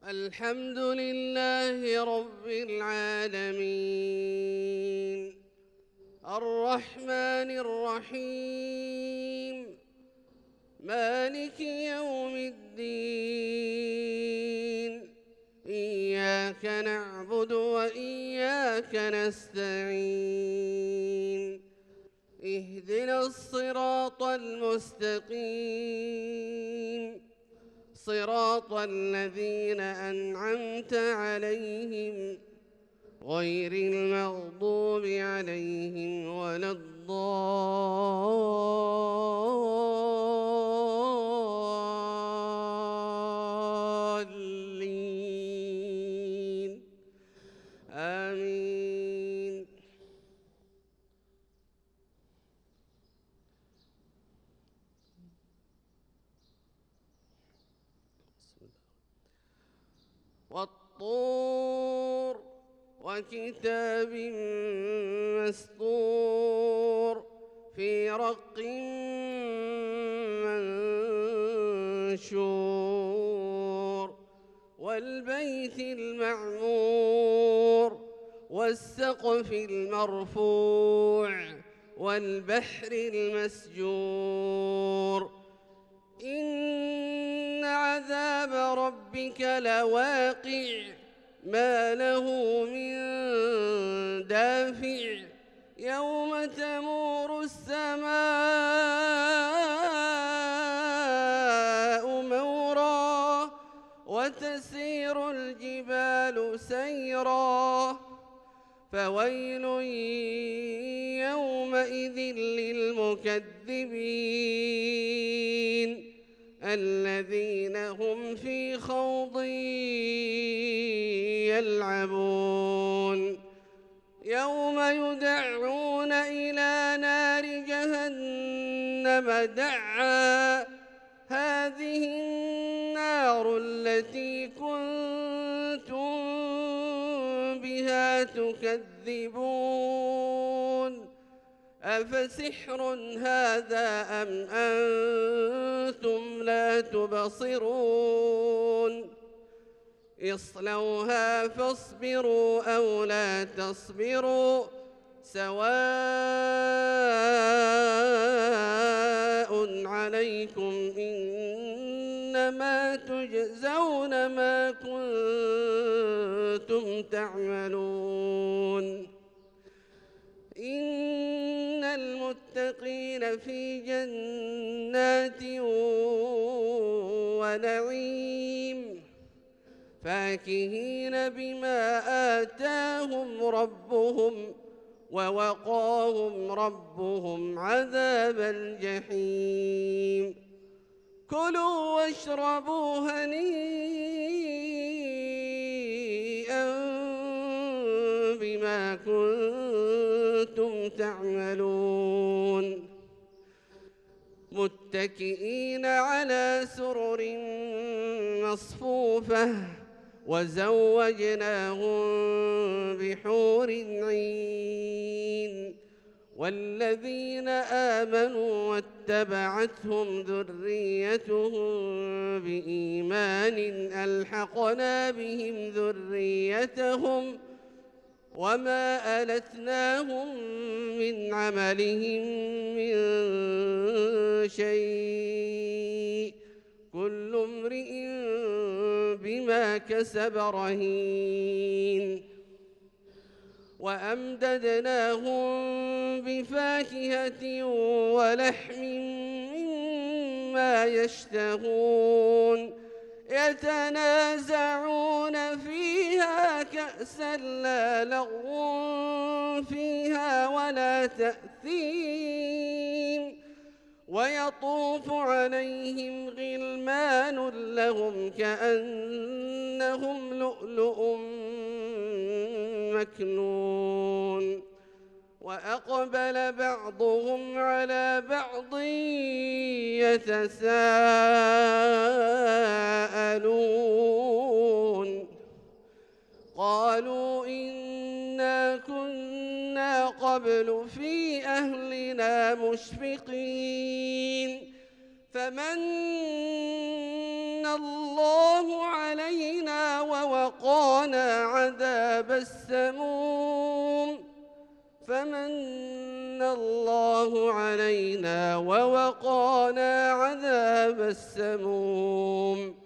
الحمد لله رب العالمين الرحمن الرحيم مالك يوم الدين إياك نعبد وإياك نستعين اهدنا الصراط المستقيم صراط الذين أنعمت عليهم غير المغضوب عليهم ولا الضالين آمين. والطور وكتاب مسطور في رق منشور والبيت المعمور والسقف المرفوع والبحر المسجور إن عذاب ربك لواقع ما له من دافع يوم تمور السماء مورا وتسير الجبال سيرا فويل يومئذ للمكذبين الذين هم في خوض يلعبون يوم يدعون إلى نار جهنم دعا هذه النار التي كنتم بها تكذبون أفسحر هذا أم أنتم لا تبصرون اصلوها فاصبروا أو لا تصبروا سواء عليكم إنما تجزون ما كنتم تعملون إن المتقين في جنات ونعيم فاكهين بما آتاهم ربهم ووقاهم ربهم عذاب الجحيم كلوا واشربوا هنيئا بما كنتم تعملون متكئين على سرر مصفوفة وزوجناهم بحور عين والذين آمنوا واتبعتهم ذريتهم بإيمان ألحقنا بهم ذريتهم وما ألتناهم من عملهم من شيء كل امرئ بما كسب رهين وأمددناهم بفاكهة ولحم مما يشتهون يتنازعون فيها كأسا لا لغو فيها ولا تأثيم ويطوف عليهم غلمان لهم كأنهم لؤلؤ مكنون وأقبل بعضهم على بعض يتساءلون قالوا إنا كنا قبل في أهلنا مشفقين فمن الله علينا ووقانا عذاب السموم فمن الله علينا ووقانا عذاب السموم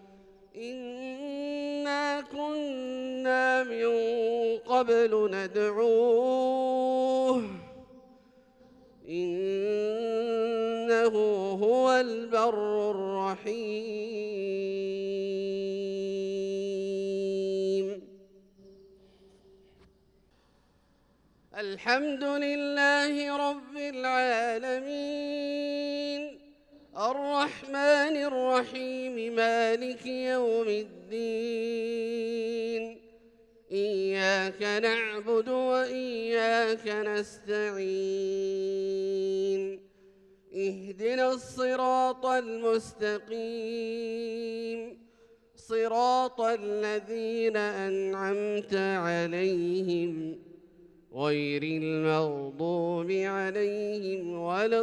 إنا كنا من قبل ندعوه إنه هو البر الرحيم. الحمد لله رب العالمين الرحمن الرحيم مالك يوم الدين إياك نعبد وإياك نستعين اهدنا الصراط المستقيم صراط الذين أنعمت عليهم غير المغضوب عليهم ولا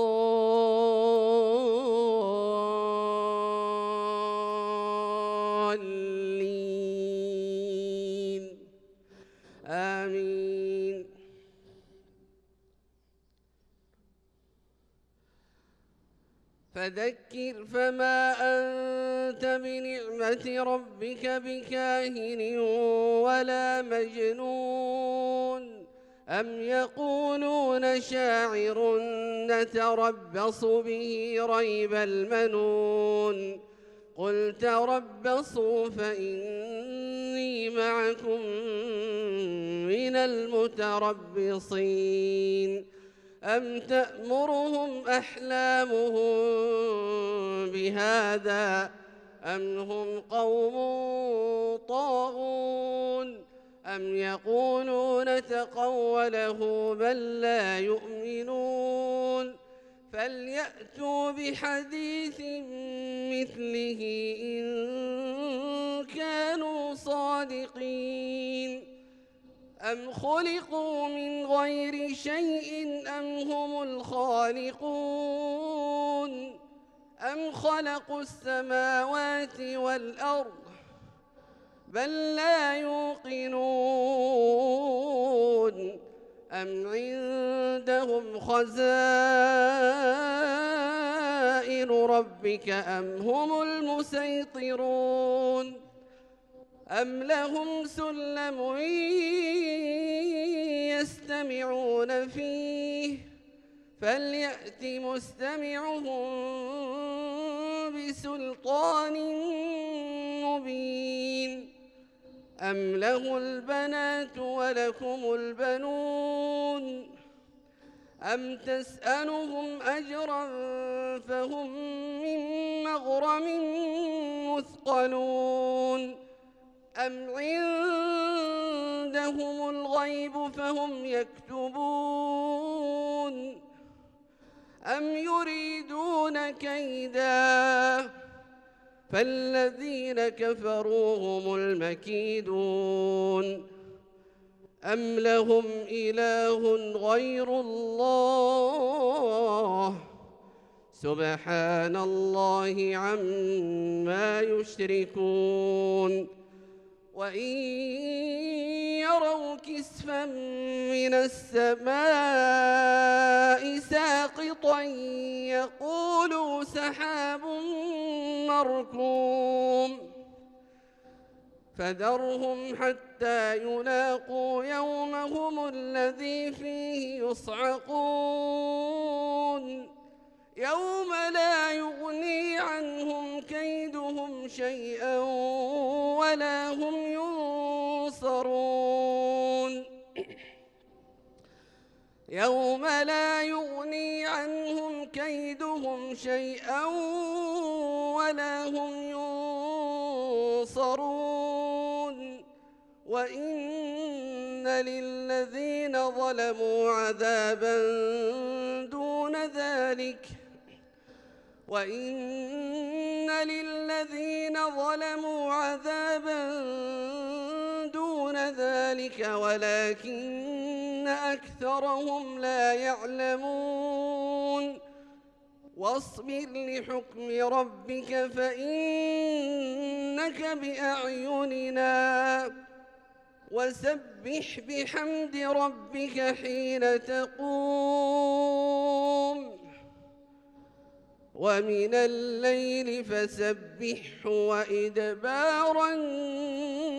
الضالين آمين. فذكر فما أنت بنعمة ربك بكاهن ولا مجنون أم يقولون شاعر نتربص به ريب المنون قل تربصوا فإني معكم من المتربصين أم تأمرهم أحلامهم بهذا أم هم قوم طاغون أم يقولون تقوله بل لا يؤمنون فليأتوا بحديث مثله إن كانوا صادقين أم خلقوا من غير شيء أم هم الخالقون أم خلقوا السماوات والأرض بل لا يوقنون أم عندهم خزائن ربك أم هم المسيطرون أم لهم سلم يستمعون فيه فليأت مستمعهم بسلطان مبين أم له البنات ولكم البنون أم تسألهم أجرا فهم من مغرم مثقلون أم عندهم الغيب فهم يكتبون أم يريدون كيدا فالذين كفروا هم المكيدون أم لهم إله غير الله سبحان الله عما يشركون وإن يروا كسفا من السماء ساقطا يقولوا سحاب مركوم فذرهم حتى يلاقوا يومهم الذي فيه يصعقون يوم لا يغني عنهم كيدهم شيئا ولا هم ينصرون يوم لا يغني عنهم كيدهم شيئا ولا هم ينصرون وإن للذين ظلموا عذابا دون ذلك وإن للذين ظلموا عذابا دون ذلك ولكن أكثرهم لا يعلمون واصبر لحكم ربك فإن إنك بأعيننا وسبح بحمد ربك حين تقوم ومن الليل فسبحه وإدبار النجوم